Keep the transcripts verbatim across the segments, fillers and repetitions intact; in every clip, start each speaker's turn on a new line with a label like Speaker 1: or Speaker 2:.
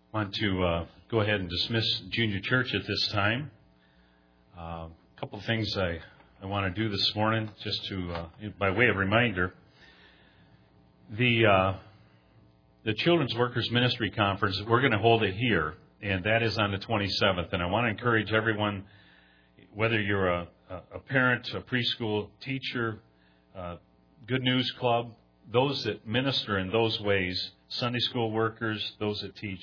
Speaker 1: want to uh, go ahead and dismiss Junior Church at this time. Uh, a couple of things I, I want to do this morning, just to uh, by way of reminder. The uh, the Children's Workers Ministry Conference, we're going to hold it here, and that is on the twenty-seventh. And I want to encourage everyone, whether you're a, a parent, a preschool teacher, uh, Good News Club, those that minister in those ways, Sunday school workers, those that teach,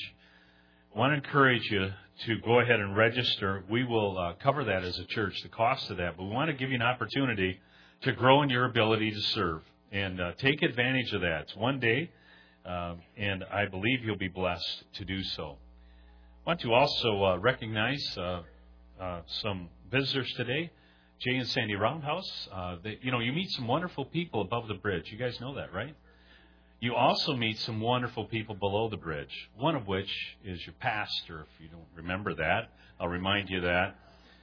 Speaker 1: I want to encourage you to go ahead and register. We will uh, cover that as a church, the cost of that, but we want to give you an opportunity to grow in your ability to serve and uh, take advantage of that. It's one day, uh, and I believe you'll be blessed to do so. I want to also uh, recognize uh, uh, some visitors today. Jay and Sandy Roundhouse. Uh, they, you know, you meet some wonderful people above the bridge. You guys know that, right? You also meet some wonderful people below the bridge, one of which is your pastor. If you don't remember that, I'll remind you that.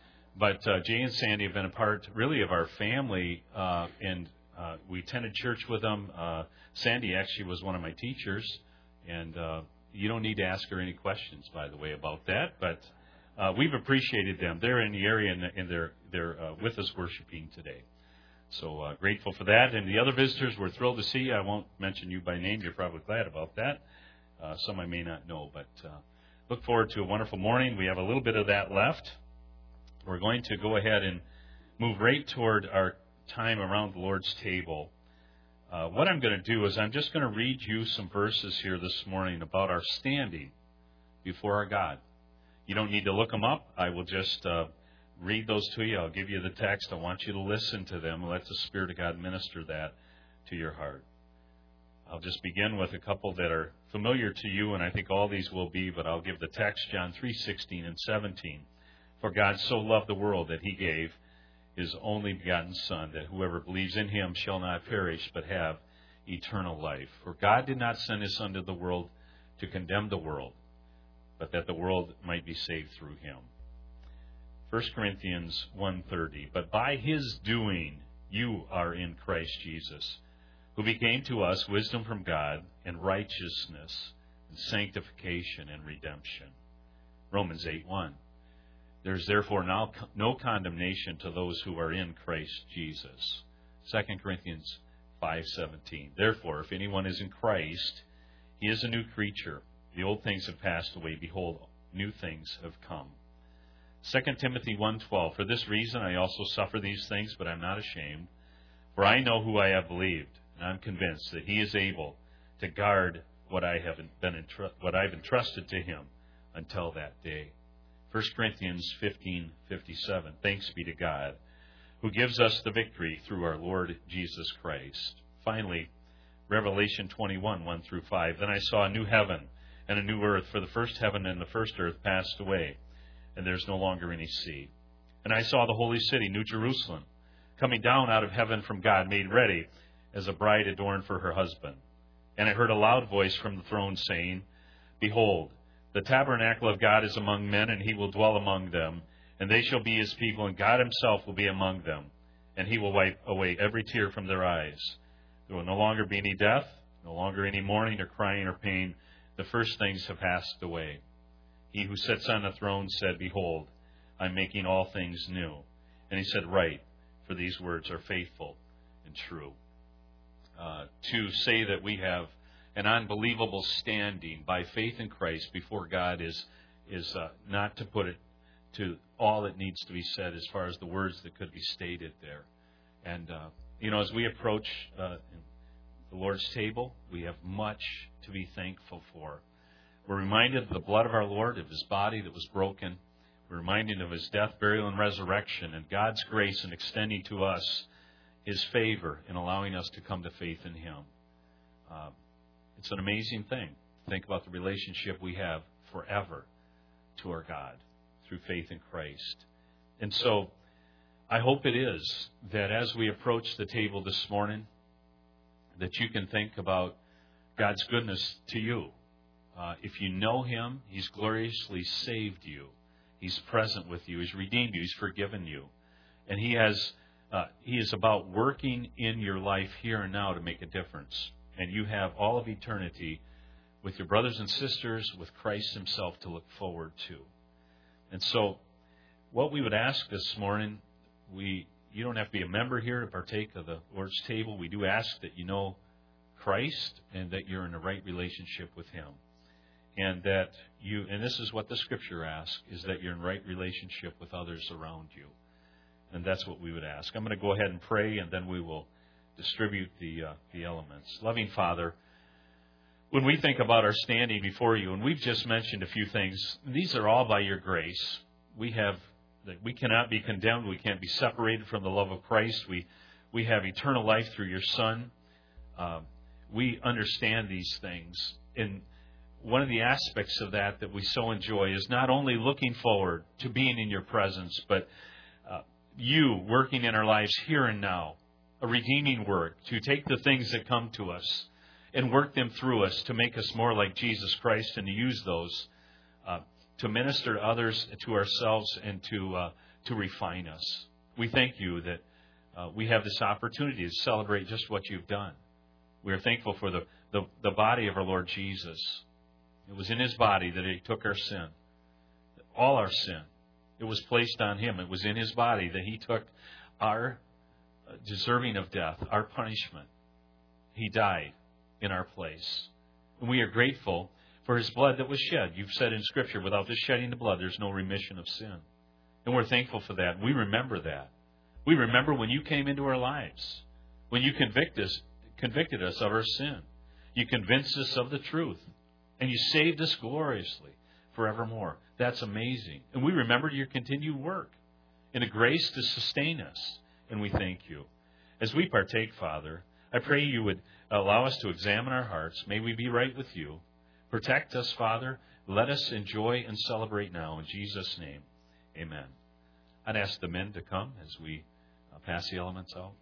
Speaker 1: But uh, Jay and Sandy have been a part, really, of our family, uh, and uh, we attended church with them. Uh, Sandy actually was one of my teachers, and uh, you don't need to ask her any questions, by the way, about that, but uh, we've appreciated them. They're in the area, and, and they're, they're uh, with us worshiping today. So uh, grateful for that. And the other visitors, we're thrilled to see you. I won't mention you by name. You're probably glad about that. Uh, some I may not know. But uh, look forward to a wonderful morning. We have a little bit of that left. We're going to go ahead and move right toward our time around the Lord's table. Uh, what I'm going to do is I'm just going to read you some verses here this morning about our standing before our God. You don't need to look them up. I will just Uh, read those to you. I'll give you the text. I want you to listen to them. Let the Spirit of God minister that to your heart. I'll just begin with a couple that are familiar to you, and I think all these will be, but I'll give the text, John three sixteen and seventeen. For God so loved the world that He gave His only begotten Son, that whoever believes in Him shall not perish, but have eternal life. For God did not send His Son to the world to condemn the world, but that the world might be saved through Him. First Corinthians one thirty, but by His doing you are in Christ Jesus, who became to us wisdom from God and righteousness and sanctification and redemption. Romans eight one, there is therefore now no condemnation to those who are in Christ Jesus. Second Corinthians five seventeen, therefore if anyone is in Christ, he is a new creature. The old things have passed away. Behold, new things have come. Second Timothy one twelve, for this reason I also suffer these things, but I'm not ashamed. For I know who I have believed, and I'm convinced that He is able to guard what I have been entru- what I've entrusted to Him until that day. First Corinthians fifteen fifty-seven, thanks be to God, who gives us the victory through our Lord Jesus Christ. Finally, Revelation twenty-one, one through five, then I saw a new heaven and a new earth, for the first heaven and the first earth passed away, and there's no longer any sea. And I saw the holy city, New Jerusalem, coming down out of heaven from God, made ready as a bride adorned for her husband. And I heard a loud voice from the throne saying, behold, the tabernacle of God is among men, and He will dwell among them, and they shall be His people, and God Himself will be among them, and He will wipe away every tear from their eyes. There will no longer be any death, no longer any mourning or crying or pain. The first things have passed away. He who sits on the throne said, behold, I'm making all things new. And He said, write, for these words are faithful and true. Uh, to say that we have an unbelievable standing by faith in Christ before God is is uh, not to put it to all that needs to be said as far as the words that could be stated there. And, uh, you know, as we approach uh, the Lord's table, we have much to be thankful for. We're reminded of the blood of our Lord, of His body that was broken. We're reminded of His death, burial, and resurrection, and God's grace in extending to us His favor in allowing us to come to faith in Him. Uh, it's an amazing thing. Think about the relationship we have forever to our God through faith in Christ. And so I hope it is that as we approach the table this morning, that you can think about God's goodness to you. Uh, if you know Him, He's gloriously saved you. He's present with you. He's redeemed you. He's forgiven you. And He has uh, He is about working in your life here and now to make a difference. And you have all of eternity with your brothers and sisters, with Christ himself to look forward to. And so what we would ask this morning, we you don't have to be a member here to partake of the Lord's table. We do ask that you know Christ and that you're in a right relationship with him. And that you, and this is what the Scripture asks, is that you're in right relationship with others around you. And that's what we would ask. I'm going to go ahead and pray, and then we will distribute the uh, the elements. Loving Father, when we think about our standing before you, and we've just mentioned a few things, these are all by your grace. We have we cannot be condemned. We can't be separated from the love of Christ. We we have eternal life through your Son. Uh, we understand these things. And one of the aspects of that that we so enjoy is not only looking forward to being in your presence, but uh, you working in our lives here and now, a redeeming work to take the things that come to us and work them through us to make us more like Jesus Christ, and to use those uh, to minister to others, to ourselves, and to uh, to refine us. We thank you that uh, we have this opportunity to celebrate just what you've done. We are thankful for the, the, the body of our Lord Jesus. It was in his body that he took our sin, all our sin. It was placed on him. It was in his body that he took our deserving of death, our punishment. He died in our place. And we are grateful for his blood that was shed. You've said in Scripture, without the shedding of blood, there's no remission of sin. And we're thankful for that. We remember that. We remember when you came into our lives, when you convict us, convicted us of our sin. You convinced us of the truth. And you saved us gloriously forevermore. That's amazing. And we remember your continued work and the grace to sustain us. And we thank you. As we partake, Father, I pray you would allow us to examine our hearts. May we be right with you. Protect us, Father. Let us enjoy and celebrate now. In Jesus' name, amen. I'd ask the men to come as we uh, pass the elements out.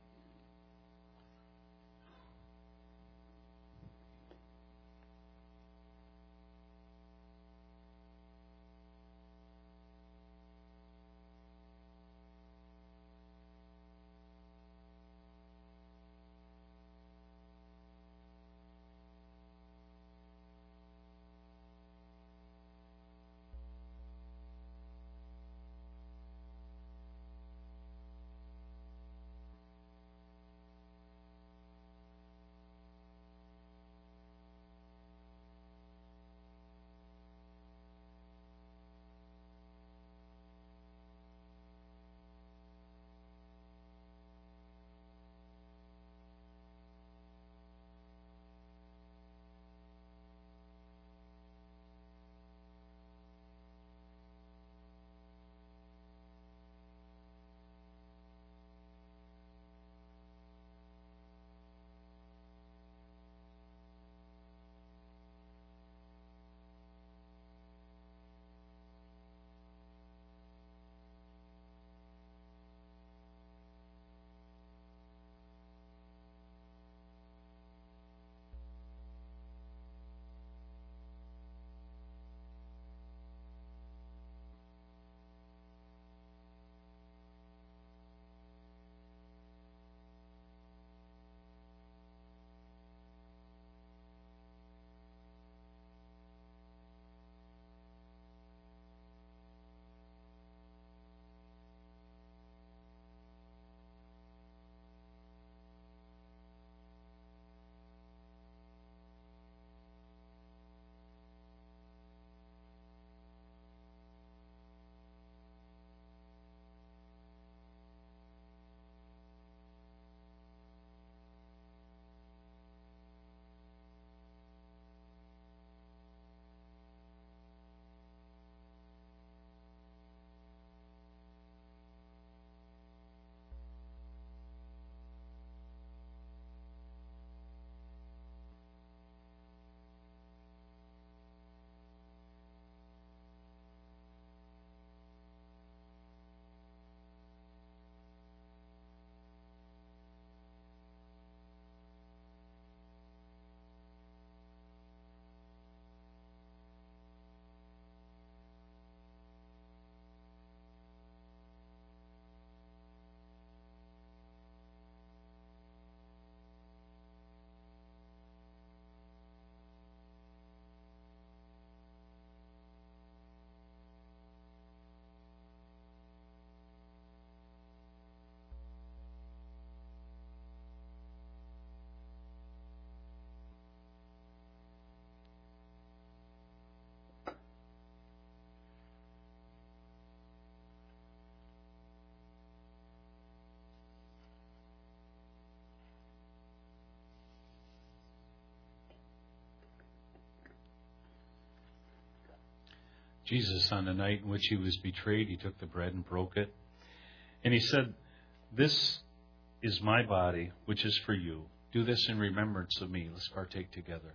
Speaker 1: Jesus, on the night in which he was betrayed, he took the bread and broke it. And he said, "This is my body, which is for you. Do this in remembrance of me." Let's partake together.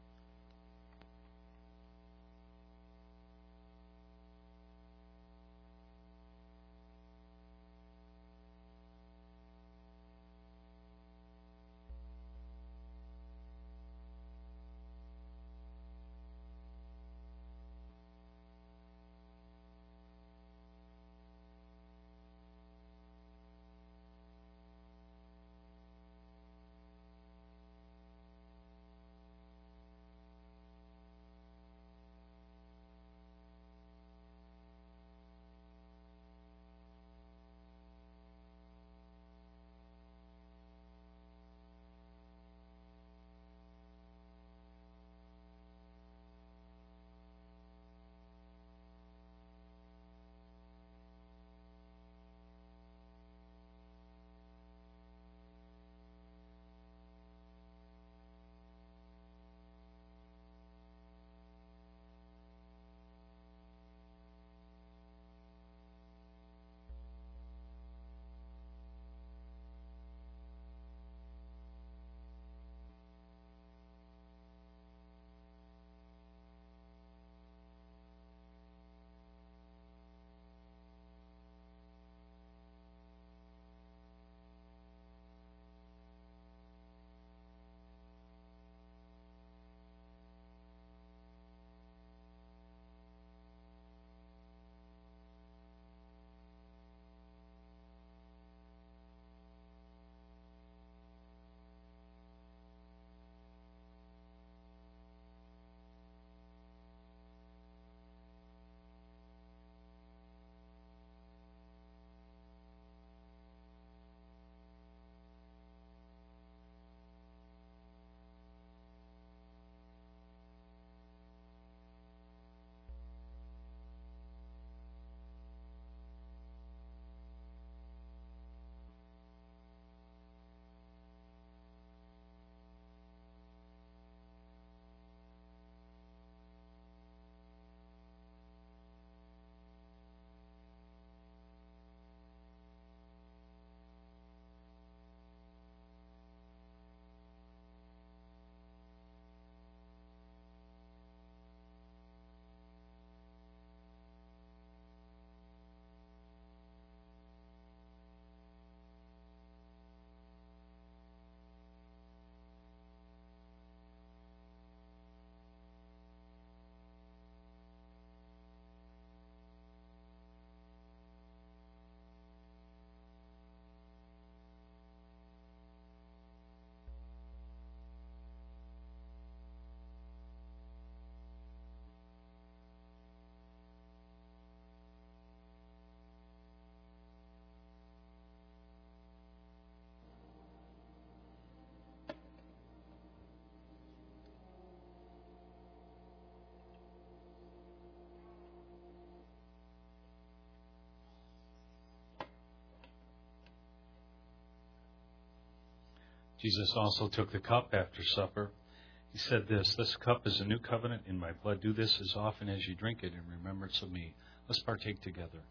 Speaker 1: Jesus also took the cup after supper. He said this, "This cup is a new covenant in my blood. Do this as often as you drink it in remembrance of me." Let's partake together.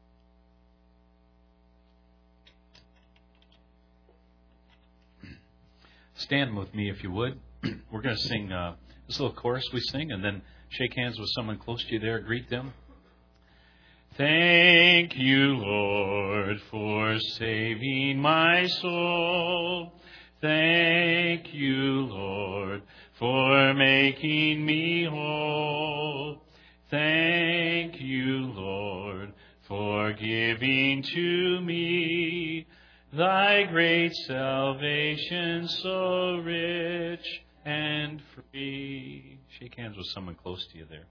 Speaker 1: Stand with me if you would. We're going to sing uh, this little chorus we sing, and then shake hands with someone close to you there. Greet them. Thank you, Lord, for saving my soul. Thank you, Lord, for making me whole. Thank you, Lord, for giving to me thy great salvation so rich and free. Shake hands with someone close to you there.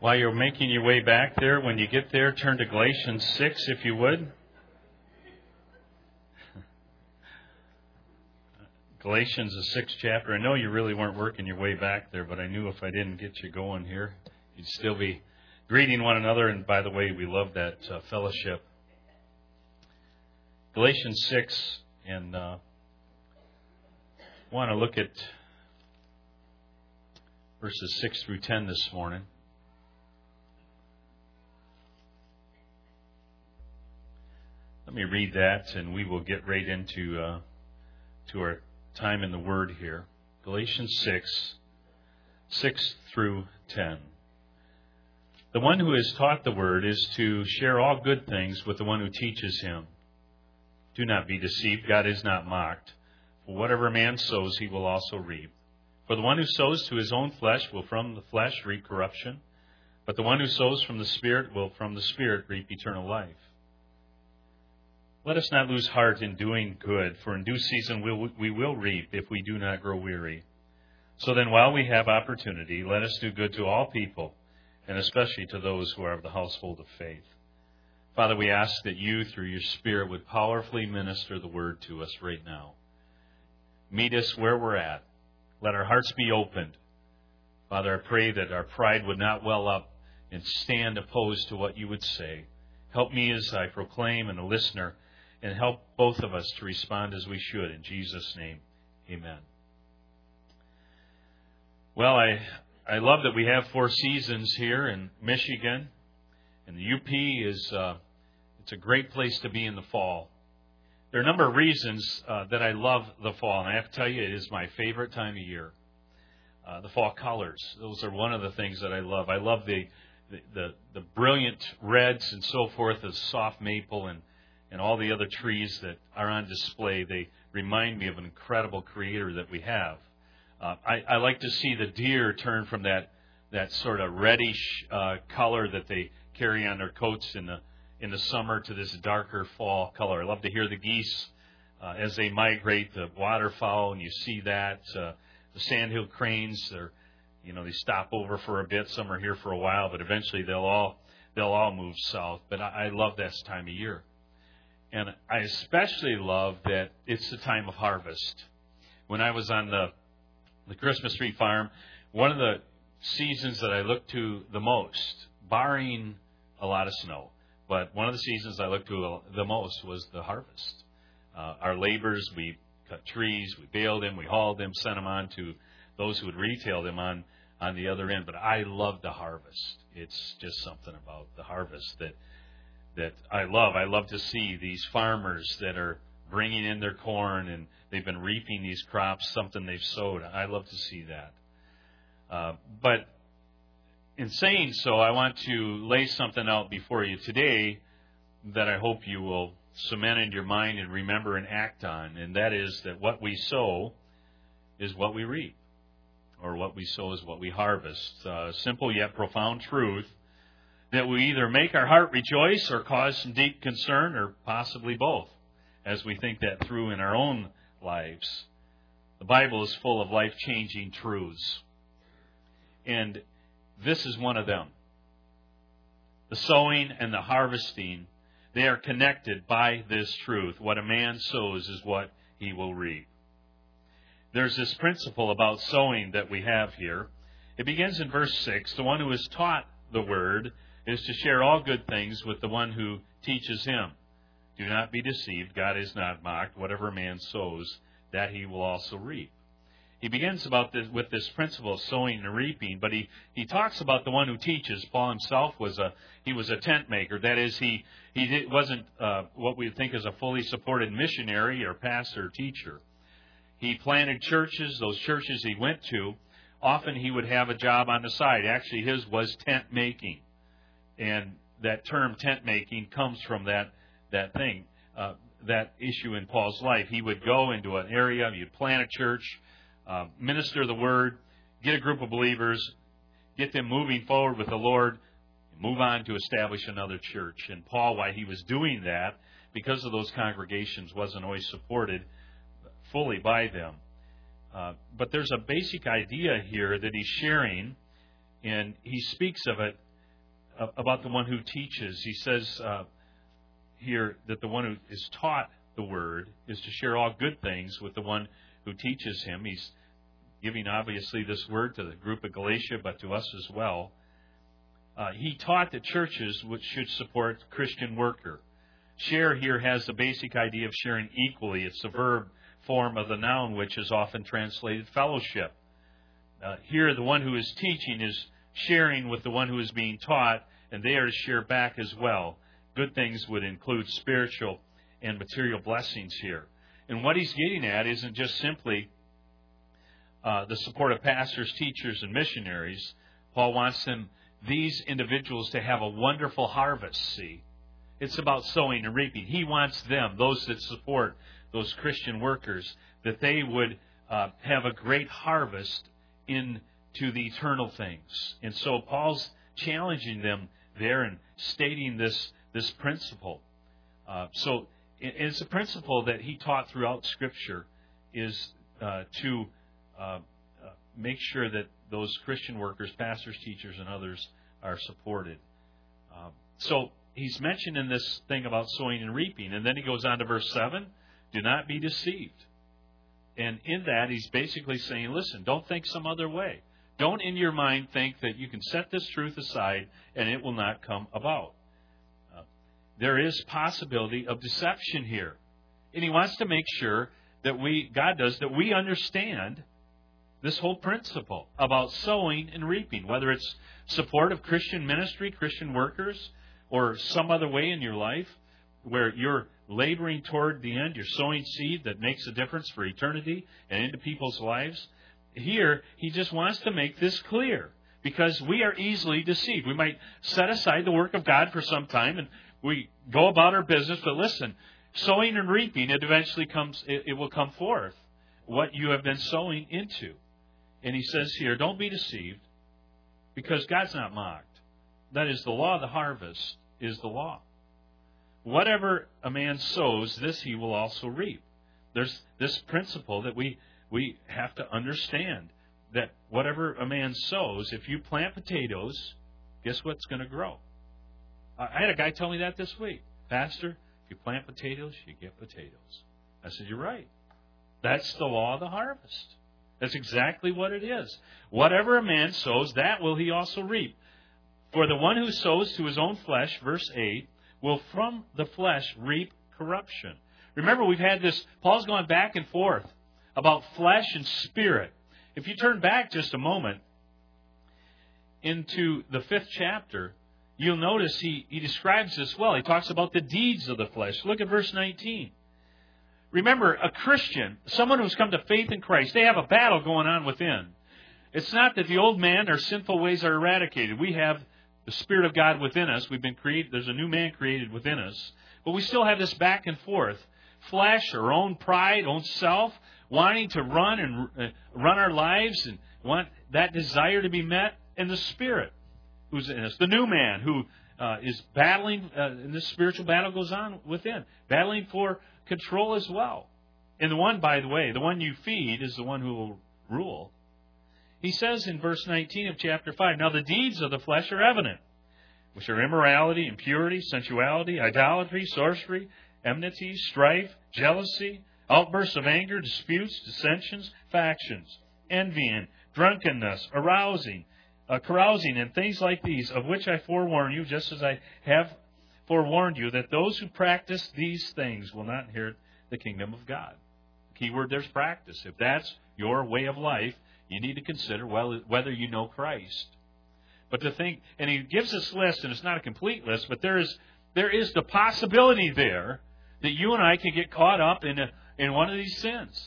Speaker 1: While you're making your way back there, when you get there, turn to Galatians six, if you would. Galatians, the sixth chapter. I know you really weren't working your way back there, but I knew if I didn't get you going here, you'd still be greeting one another. And by the way, we love that uh, fellowship. Galatians six, and uh, I want to look at verses six through ten this morning. Let me read that, and we will get right into uh, to our time in the Word here. Galatians six, six through ten. The one who is taught the Word is to share all good things with the one who teaches him. Do not be deceived. God is not mocked. For whatever a man sows, he will also reap. For the one who sows to his own flesh will from the flesh reap corruption, but the one who sows from the Spirit will from the Spirit reap eternal life. Let us not lose heart in doing good, for in due season we'll, we will reap if we do not grow weary. So then, while we have opportunity, let us do good to all people, and especially to those who are of the household of faith. Father, we ask that you, through your Spirit, would powerfully minister the word to us right now. Meet us where we're at. Let our hearts be opened. Father, I pray that our pride would not well up and stand opposed to what you would say. Help me as I proclaim and the listener, and help both of us to respond as we should. In Jesus' name, amen. Well, I I love that we have four seasons here in Michigan. And the U P is uh, it's a great place to be in the fall. There are a number of reasons uh, that I love the fall, and I have to tell you, it is my favorite time of year. Uh, the fall colors, those are one of the things that I love. I love the the, the, the brilliant reds and so forth, the soft maple and, and all the other trees that are on display. They remind me of an incredible Creator that we have. Uh, I, I like to see the deer turn from that, that sort of reddish uh, color that they carry on their coats in the in the summer to this darker fall color. I love to hear the geese uh, as they migrate, the waterfowl, and you see that. Uh, the sandhill cranes, they're, you know, they stop over for a bit. Some are here for a while, but eventually they'll all they'll all move south. But I, I love this time of year, and I especially love that it's the time of harvest. When I was on the the Christmas tree farm, one of the seasons that I look to the most, barring a lot of snow, but one of the seasons I looked to the most was the harvest. Uh, our labors, we cut trees, we baled them, we hauled them, sent them on to those who would retail them on, on the other end. But I love the harvest. It's just something about the harvest that that I love. I love to see these farmers that are bringing in their corn and they've been reaping these crops, something they've sowed. I love to see that. Uh, but in saying so, I want to lay something out before you today that I hope you will cement in your mind and remember and act on, and that is that what we sow is what we reap, or what we sow is what we harvest. Uh, simple yet profound truth that we either make our heart rejoice or cause some deep concern, or possibly both, as we think that through in our own lives. The Bible is full of life-changing truths, and this is one of them. The sowing and the harvesting, they are connected by this truth. What a man sows is what he will reap. There's this principle about sowing that we have here. It begins in verse six. The one who is taught the word is to share all good things with the one who teaches him. Do not be deceived. God is not mocked. Whatever a man sows, that he will also reap. He begins about this, with this principle of sowing and reaping, but he, he talks about the one who teaches. Paul himself was a he was a tent maker. That is, he he did, wasn't uh, what we think is a fully supported missionary or pastor or teacher. He planted churches. Those churches he went to, often he would have a job on the side. Actually, his was tent making, and that term tent making comes from that that thing, uh, that issue in Paul's life. He would go into an area, he'd plant a church. Uh, minister the word, get a group of believers, get them moving forward with the Lord, and move on to establish another church. And Paul, while he was doing that, because of those congregations, wasn't always supported fully by them. Uh, but there's a basic idea here that he's sharing, and he speaks of it about the one who teaches. He says uh, here that the one who is taught the word is to share all good things with the one who teaches him. He's giving, obviously, this word to the group of Galatia, but to us as well. Uh, he taught that churches which should support Christian worker. Share here has the basic idea of sharing equally. It's the verb form of the noun, which is often translated fellowship. Uh, here, the one who is teaching is sharing with the one who is being taught, and they are to share back as well. Good things would include spiritual and material blessings here. And what he's getting at isn't just simply uh, the support of pastors, teachers, and missionaries. Paul wants them, these individuals, to have a wonderful harvest, see. It's about sowing and reaping. He wants them, those that support those Christian workers, that they would uh, have a great harvest into the eternal things. And so Paul's challenging them there and stating this, this principle. Uh, so it's a principle that he taught throughout Scripture, is uh, to uh, uh, make sure that those Christian workers, pastors, teachers, and others are supported. Uh, so he's mentioning this thing about sowing and reaping. And then he goes on to verse seven, do not be deceived. And in that, he's basically saying, listen, don't think some other way. Don't in your mind think that you can set this truth aside and it will not come about. Uh, there is possibility of deception here. And he wants to make sure that we, God does, that we understand this whole principle about sowing and reaping, whether it's support of Christian ministry, Christian workers, or some other way in your life where you're laboring toward the end, you're sowing seed that makes a difference for eternity and into people's lives. Here, he just wants to make this clear, because we are easily deceived. We might set aside the work of God for some time and we go about our business, but listen, sowing and reaping, it eventually comes, it, it will come forth what you have been sowing into. And he says here, don't be deceived, because God's not mocked. That is, the law of the harvest is the law. Whatever a man sows, this he will also reap. There's this principle that we, we have to understand, that whatever a man sows, if you plant potatoes, guess what's going to grow? I had a guy tell me that this week. Pastor, if you plant potatoes, you get potatoes. I said, you're right. That's the law of the harvest. That's exactly what it is. Whatever a man sows, that will he also reap. For the one who sows to his own flesh, verse eight, will from the flesh reap corruption. Remember, we've had this, Paul's gone back and forth about flesh and spirit. If you turn back just a moment into the fifth chapter, you'll notice he, he describes this well. He talks about the deeds of the flesh. Look at verse nineteen. Remember, a Christian, someone who's come to faith in Christ, they have a battle going on within. It's not that the old man or sinful ways are eradicated. We have the Spirit of God within us. We've been created. There's a new man created within us. But we still have this back and forth. Flesh, our own pride, own self, wanting to run and uh, run our lives and want that desire to be met. And the Spirit who's in us, the new man who uh, is battling, uh, and this spiritual battle goes on within, battling for control as well. And the one, by the way, the one you feed is the one who will rule. He says in verse nineteen of chapter five, now the deeds of the flesh are evident, which are immorality, impurity, sensuality, idolatry, sorcery, enmity, strife, jealousy, outbursts of anger, disputes, dissensions, factions, envying, drunkenness, arousing, uh, carousing, and things like these, of which I forewarn you, just as I have forewarned you, that those who practice these things will not inherit the kingdom of God. Key word, there's practice. If that's your way of life, you need to consider whether you know Christ. But to think, and he gives this list, and it's not a complete list, but there is there is the possibility there that you and I can get caught up in a, in one of these sins,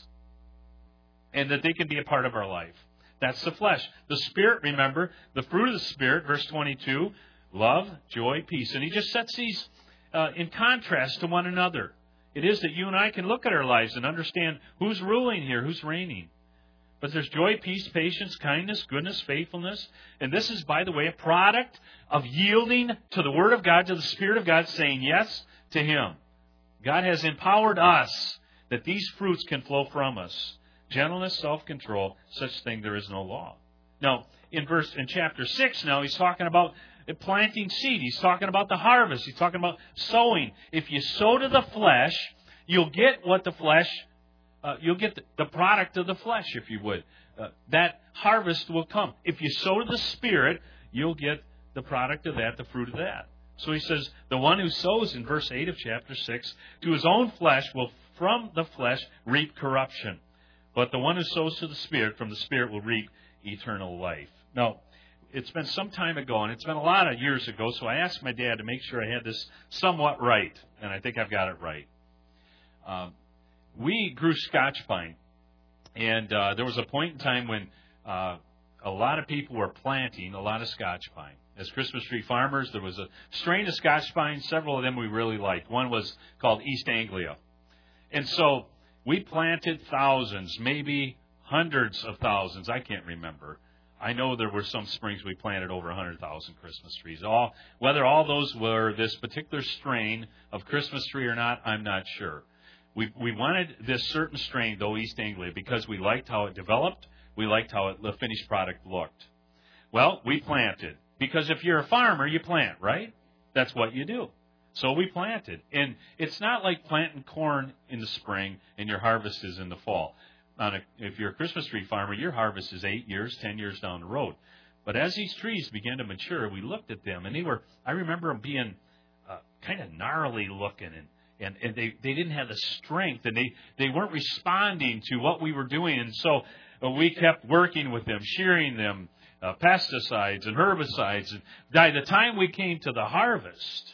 Speaker 1: and that they can be a part of our life. That's the flesh. The Spirit, remember, the fruit of the Spirit, verse twenty-two, love, joy, peace. And he just sets these uh, in contrast to one another. It is that you and I can look at our lives and understand who's ruling here, who's reigning. But there's joy, peace, patience, kindness, goodness, faithfulness. And this is, by the way, a product of yielding to the Word of God, to the Spirit of God, saying yes to Him. God has empowered us that these fruits can flow from us. Gentleness, self-control, such thing there is no law. Now, in verse in chapter six now, he's talking about planting seed. He's talking about the harvest. He's talking about sowing. If you sow to the flesh, you'll get what the flesh, uh, you'll get the, the product of the flesh, if you would. Uh, that harvest will come. If you sow to the Spirit, you'll get the product of that, the fruit of that. So he says, the one who sows, in verse eight of chapter six, to his own flesh will from the flesh reap corruption. But the one who sows to the Spirit, from the Spirit will reap eternal life. Now, it's been some time ago, and it's been a lot of years ago, so I asked my dad to make sure I had this somewhat right, and I think I've got it right. Um, we grew Scotch pine, and uh, there was a point in time when uh, a lot of people were planting a lot of Scotch pine. As Christmas tree farmers, there was a strain of Scotch pine, several of them we really liked. One was called East Anglia. And so we planted thousands, maybe hundreds of thousands. I can't remember. I know there were some springs we planted over one hundred thousand Christmas trees. All, whether all those were this particular strain of Christmas tree or not, I'm not sure. We we wanted this certain strain, though, East Anglia, because we liked how it developed. We liked how it, the finished product looked. Well, we planted. Because if you're a farmer, you plant, right? That's what you do. So we planted. And it's not like planting corn in the spring and your harvest is in the fall. On a, if you're a Christmas tree farmer, your harvest is eight years, ten years down the road. But as these trees began to mature, we looked at them, and they were, I remember them being uh, kind of gnarly looking, and, and, and they, they didn't have the strength, and they, they weren't responding to what we were doing. And so uh, we kept working with them, shearing them, Uh, pesticides and herbicides. And by the time we came to the harvest,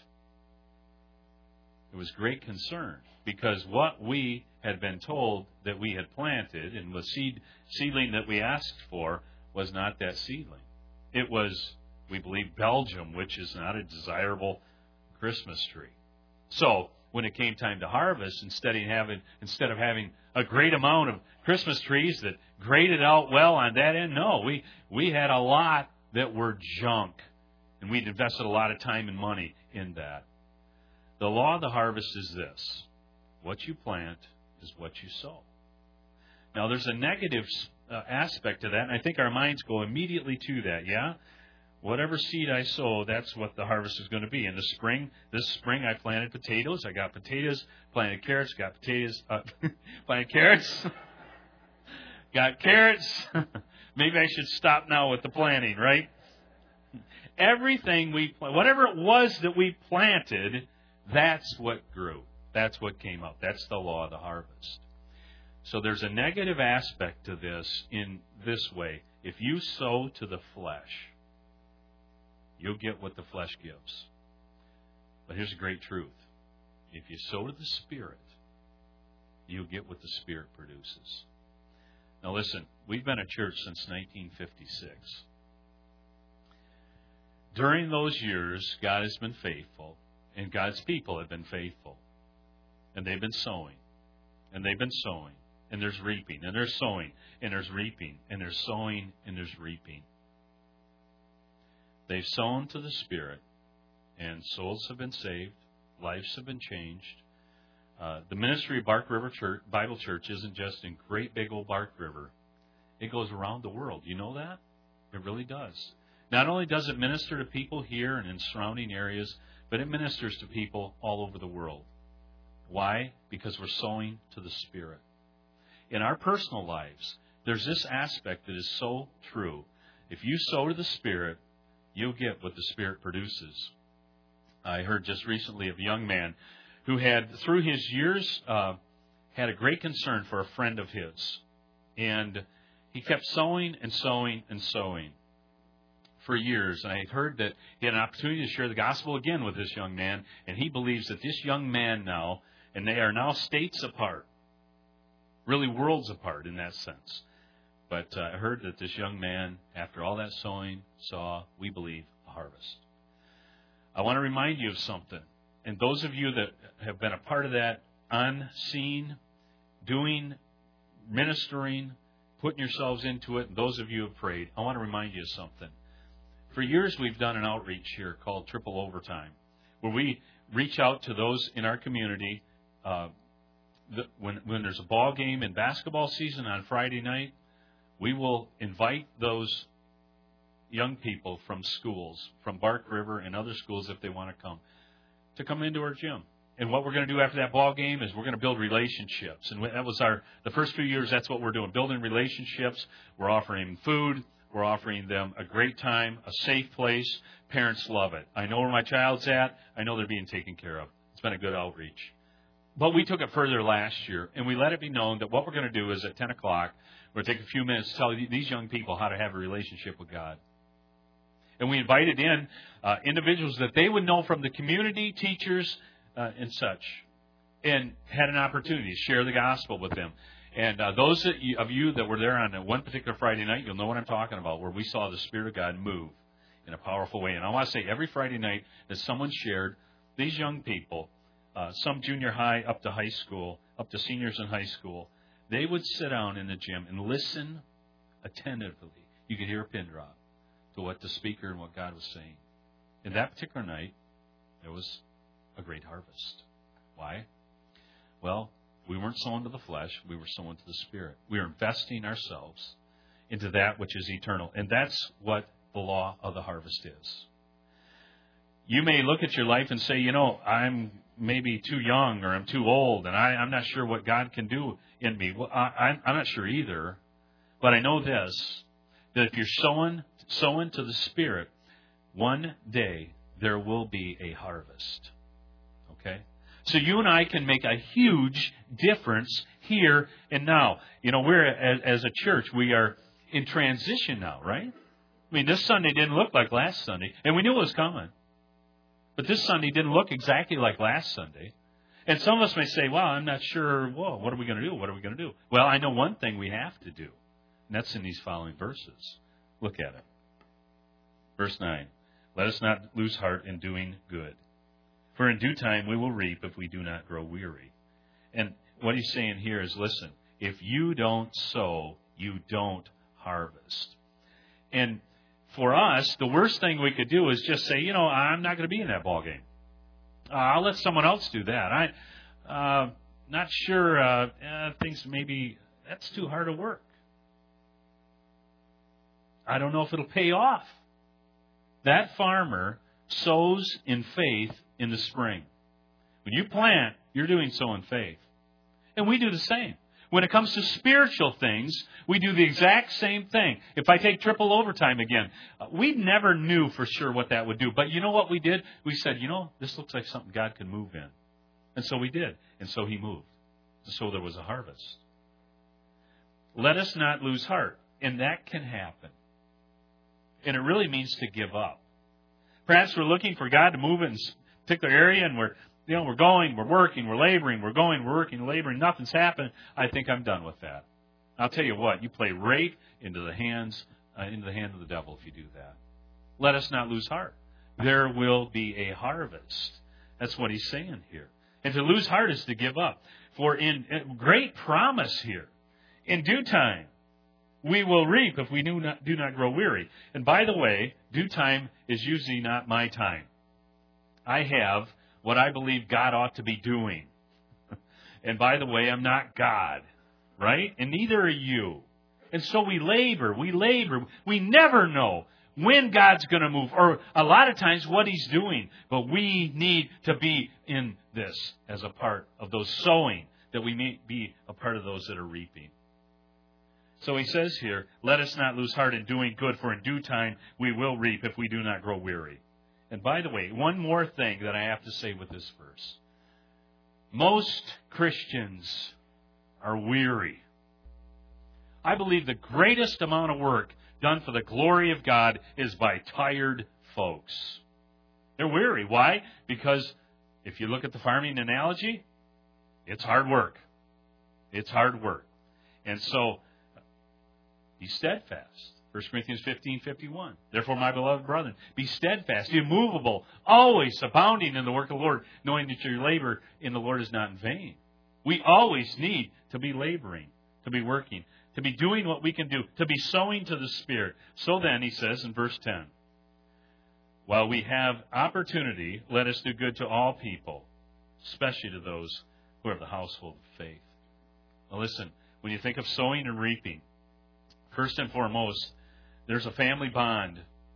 Speaker 1: it was great concern, because what we had been told that we had planted and the seed seedling that we asked for was not that seedling. It was, we believe, Belgium, which is not a desirable Christmas tree. So when it came time to harvest, instead of having instead of having a great amount of Christmas trees that graded out well on that end, no, we we had a lot that were junk, and we'd invested a lot of time and money in that. The law of the harvest is this: what you plant is what you sow. Now, there's a negative uh, aspect to that, and I think our minds go immediately to that. Yeah. Whatever seed I sow, that's what the harvest is going to be. In the spring, this spring I planted potatoes. I got potatoes, planted carrots, got potatoes, uh, planted carrots, got carrots. Maybe I should stop now with the planting, right? Everything we, whatever it was that we planted, that's what grew. That's what came up. That's the law of the harvest. So there's a negative aspect to this in this way. If you sow to the flesh, you'll get what the flesh gives. But here's a great truth. If you sow to the Spirit, you'll get what the Spirit produces. Now listen, we've been a church since nineteen fifty-six. During those years, God has been faithful, and God's people have been faithful. And they've been sowing, and they've been sowing, and there's reaping, and there's sowing, and there's reaping, and there's sowing, and there's reaping. They've sown to the Spirit, and souls have been saved, lives have been changed. Uh, the ministry of Bark River Church, Bible Church isn't just in great big old Bark River. It goes around the world. You know that? It really does. Not only does it minister to people here and in surrounding areas, but it ministers to people all over the world. Why? Because we're sowing to the Spirit. In our personal lives, there's this aspect that is so true. If you sow to the Spirit, you'll get what the Spirit produces. I heard just recently of a young man who had, through his years, uh, had a great concern for a friend of his. And he kept sowing and sowing and sowing for years. And I heard that he had an opportunity to share the gospel again with this young man. And he believes that this young man now, and they are now states apart, really worlds apart in that sense. But uh, I heard that this young man, after all that sowing, saw, we believe, a harvest. I want to remind you of something. And those of you that have been a part of that, unseen, doing, ministering, putting yourselves into it, and those of you who have prayed, I want to remind you of something. For years, we've done an outreach here called Triple Overtime, where we reach out to those in our community. Uh, the, when, when there's a ball game in basketball season on Friday night, we will invite those young people from schools, from Bark River and other schools if they want to come, to come into our gym. And what we're going to do after that ball game is we're going to build relationships. And that was our, the first few years, that's what we're doing, building relationships. We're offering food. We're offering them a great time, a safe place. Parents love it. I know where my child's at. I know they're being taken care of. It's been a good outreach. But we took it further last year, and we let it be known that what we're going to do is at ten o'clock, we're going to take a few minutes to tell these young people how to have a relationship with God. And we invited in uh, individuals that they would know from the community, teachers, uh, and such, and had an opportunity to share the gospel with them. And uh, those of you that were there on one particular Friday night, you'll know what I'm talking about, where we saw the Spirit of God move in a powerful way. And I want to say every Friday night that someone shared, these young people, uh, some junior high up to high school, up to seniors in high school, they would sit down in the gym and listen attentively. You could hear a pin drop to what the speaker and what God was saying. And that particular night, there was a great harvest. Why? Well, we weren't sown to the flesh. We were sown to the Spirit. We are investing ourselves into that which is eternal. And that's what the law of the harvest is. You may look at your life and say, you know, I'm maybe too young or I'm too old and I, I'm not sure what God can do in me. Well, I, I'm not sure either. But I know this, that if you're sowing, sowing to the Spirit, one day there will be a harvest. Okay? So you and I can make a huge difference here and now. You know, we're, as, as a church, we are in transition now, right? I mean, this Sunday didn't look like last Sunday, and we knew it was coming. But this Sunday didn't look exactly like last Sunday. And some of us may say, well, I'm not sure, whoa, what are we going to do? What are we going to do? Well, I know one thing we have to do, and that's in these following verses. Look at it. Verse nine, let us not lose heart in doing good. For in due time we will reap if we do not grow weary. And what he's saying here is, listen, if you don't sow, you don't harvest. And for us, the worst thing we could do is just say, you know, I'm not going to be in that ball game. Uh, I'll let someone else do that. I'm uh, not sure. Uh, uh, things maybe that's too hard to work. I don't know if it'll pay off. That farmer sows in faith in the spring. When you plant, you're doing so in faith. And we do the same. When it comes to spiritual things, we do the exact same thing. If I take triple overtime again, we never knew for sure what that would do. But you know what we did? We said, you know, this looks like something God can move in. And so we did. And so He moved. So there was a harvest. Let us not lose heart. And that can happen. And it really means to give up. Perhaps we're looking for God to move in a particular area, and we're, you know, we're going, we're working, we're laboring, we're going, we're working, laboring, nothing's happened. I think I'm done with that. I'll tell you what, you play right into the hands, uh, into the hand of the devil if you do that. Let us not lose heart. There will be a harvest. That's what he's saying here. And to lose heart is to give up. For in, in great promise here, in due time, we will reap if we do not, do not grow weary. And by the way, due time is usually not my time. I have what I believe God ought to be doing. And by the way, I'm not God, right? And neither are you. And so we labor, we labor. We never know when God's going to move, or a lot of times what He's doing. But we need to be in this as a part of those sowing, that we may be a part of those that are reaping. So he says here, let us not lose heart in doing good, for in due time we will reap if we do not grow weary. And by the way, one more thing that I have to say with this verse. Most Christians are weary. I believe the greatest amount of work done for the glory of God is by tired folks. They're weary. Why? Because if you look at the farming analogy, it's hard work. It's hard work. And so, be steadfast. First Corinthians fifteen fifty-one. Therefore, my beloved brethren, be steadfast, immovable, always abounding in the work of the Lord, knowing that your labor in the Lord is not in vain. We always need to be laboring, to be working, to be doing what we can do, to be sowing to the Spirit. So then, he says in verse ten, while we have opportunity, let us do good to all people, especially to those who are of the household of faith. Now listen, when you think of sowing and reaping, first and foremost, there's a family bond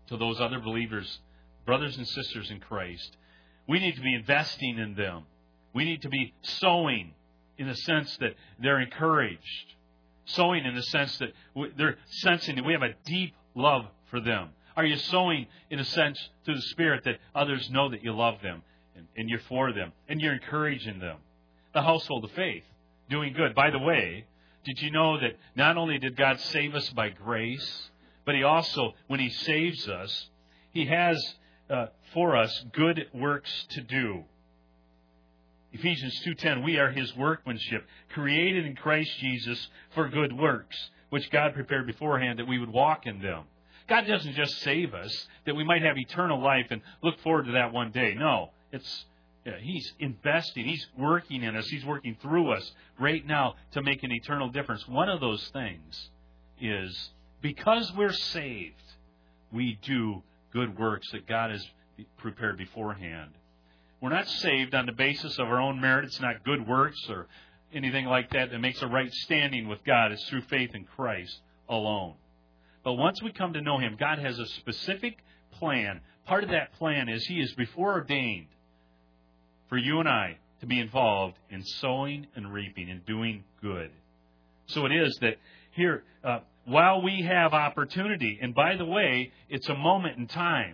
Speaker 1: to those other believers, brothers and sisters in Christ. We need to be investing in them. We need to be sowing in the sense that they're encouraged. Sowing in the sense that they're sensing that we have a deep love for them. Are you sowing in a sense through the Spirit that others know that you love them and, and you're for them and you're encouraging them? The household of faith, doing good. By the way, did you know that not only did God save us by grace, but He also, when He saves us, He has uh, for us good works to do. Ephesians two ten, we are His workmanship, created in Christ Jesus for good works, which God prepared beforehand that we would walk in them. God doesn't just save us that we might have eternal life and look forward to that one day. No, it's yeah, He's investing. He's working in us. He's working through us right now to make an eternal difference. One of those things is because we're saved, we do good works that God has prepared beforehand. We're not saved on the basis of our own merit. It's not good works or anything like that that makes a right standing with God. It's through faith in Christ alone. But once we come to know Him, God has a specific plan. Part of that plan is He is before ordained for you and I to be involved in sowing and reaping and doing good. So it is that here, uh, while we have opportunity, and by the way, it's a moment in time.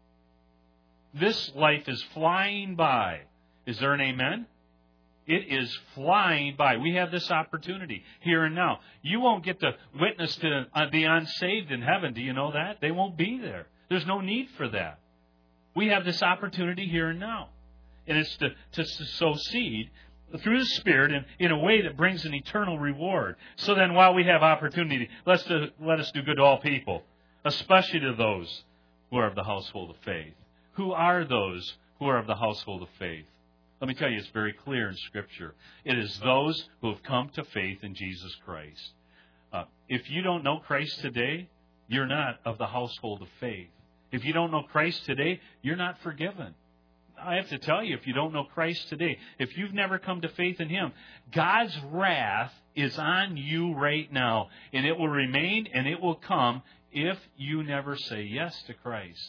Speaker 1: This life is flying by. Is there an amen? It is flying by. We have this opportunity here and now. You won't get to witness to the unsaved in heaven. Do you know that? They won't be there. There's no need for that. We have this opportunity here and now. And it's to, to sow seed through the Spirit in, in a way that brings an eternal reward. So then while we have opportunity, let's do, let us do good to all people, especially to those who are of the household of faith. Who are those who are of the household of faith? Let me tell you, it's very clear in Scripture. It is those who have come to faith in Jesus Christ. Uh, if you don't know Christ today, you're not of the household of faith. If you don't know Christ today, you're not forgiven. I have to tell you, if you don't know Christ today, if you've never come to faith in Him, God's wrath is on you right now, and it will remain and it will come if you never say yes to Christ.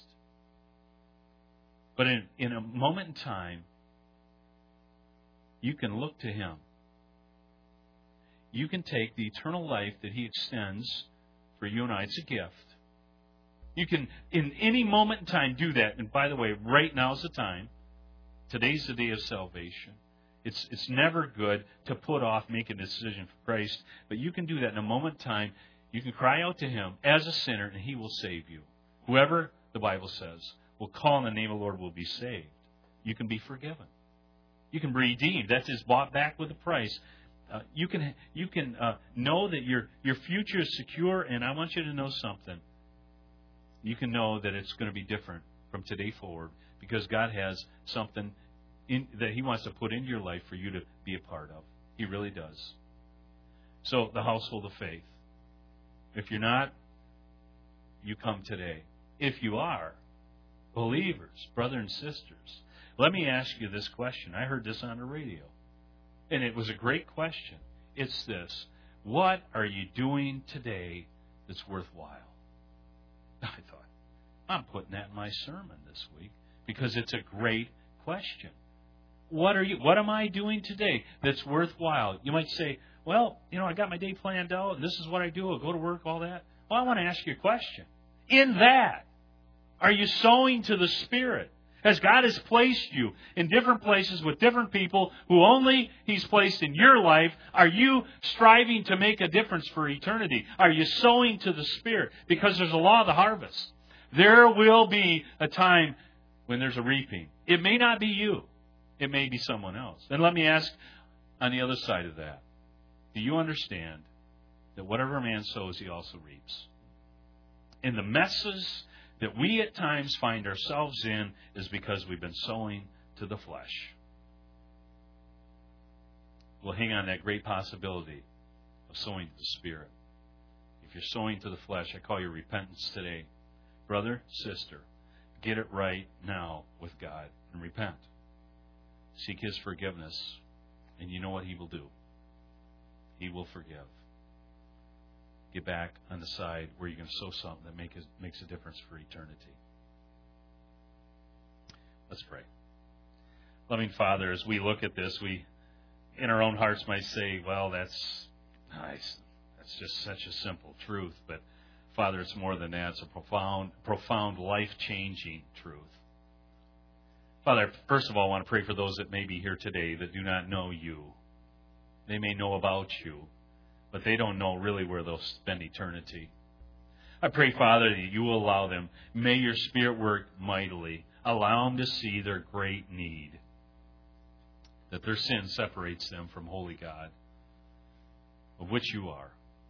Speaker 1: But in, in a moment in time, you can look to Him. You can take the eternal life that He extends for you and I. It's a gift. You can, in any moment in time, do that. And by the way, right now is the time. Today's the day of salvation. It's, it's never good to put off making a decision for Christ. But you can do that in a moment in time. You can cry out to Him as a sinner, and He will save you. Whoever, the Bible says, will call on the name of the Lord will be saved. You can be forgiven. You can be redeemed. That is bought back with a price. Uh, you can you can uh, know that your your future is secure, and I want you to know something. You can know that it's going to be different from today forward because God has something in, that He wants to put into your life for you to be a part of. He really does. So, the household of faith. If you're not, you come today. If you are, believers, brothers and sisters, let me ask you this question. I heard this on the radio, and it was a great question. It's this: what are you doing today that's worthwhile? I thought, I'm putting that in my sermon this week because it's a great question. What are you? What am I doing today that's worthwhile? You might say, well, you know, I got my day planned out, and this is what I do. I go to work, all that. Well, I want to ask you a question. In that, are you sowing to the Spirit? As God has placed you in different places with different people who only He's placed in your life, are you striving to make a difference for eternity? Are you sowing to the Spirit? Because there's a law of the harvest. There will be a time when there's a reaping. It may not be you. It may be someone else. And let me ask on the other side of that, do you understand that whatever a man sows, he also reaps? In the messes that we at times find ourselves in is because we've been sowing to the flesh. We'll hang on that great possibility of sowing to the Spirit. If you're sowing to the flesh, I call you repentance today. Brother, sister, get it right now with God and repent. Seek His forgiveness, and you know what He will do. He will forgive. get back on the side where you can sow something that make a, makes a difference for eternity. Let's pray. Loving Father, as we look at this, we, in our own hearts, might say, well, that's nice. That's just such a simple truth. But, Father, it's more than that. It's a profound, profound, life-changing truth. Father, first of all, I want to pray for those that may be here today that do not know you. They may know about you, but they don't know really where they'll spend eternity. I pray, Father, that you will allow them. May your Spirit work mightily. Allow them to see their great need, that their sin separates them from holy God, of which you are.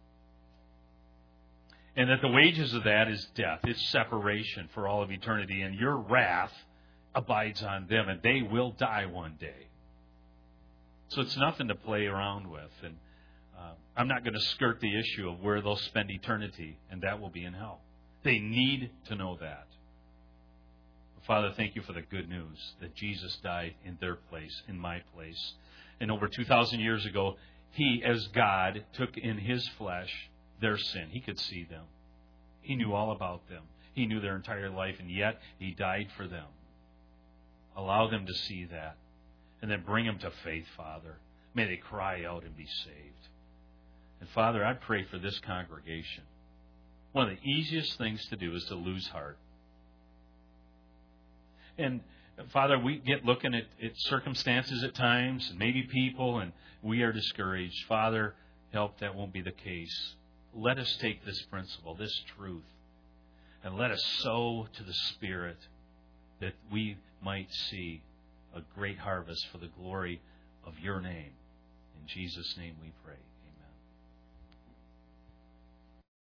Speaker 1: And that the wages of that is death. It's separation for all of eternity. And your wrath abides on them, and they will die one day. So it's nothing to play around with. And uh, I'm not going to skirt the issue of where they'll spend eternity, and that will be in hell. They need to know that. Father, thank you for the good news that Jesus died in their place, in my place. And over two thousand years ago, He, as God, took in His flesh their sin. He could see them. He knew all about them. He knew their entire life, and yet He died for them. Allow them to see that. And then bring them to faith, Father. May they cry out and be saved. And Father, I pray for this congregation. One of the easiest things to do is to lose heart. And Father, we get looking at, at circumstances at times, and maybe people, and we are discouraged. Father, help that won't be the case. Let us take this principle, this truth, and let us sow to the Spirit that we might see a great harvest for the glory of your name. In Jesus' name we pray.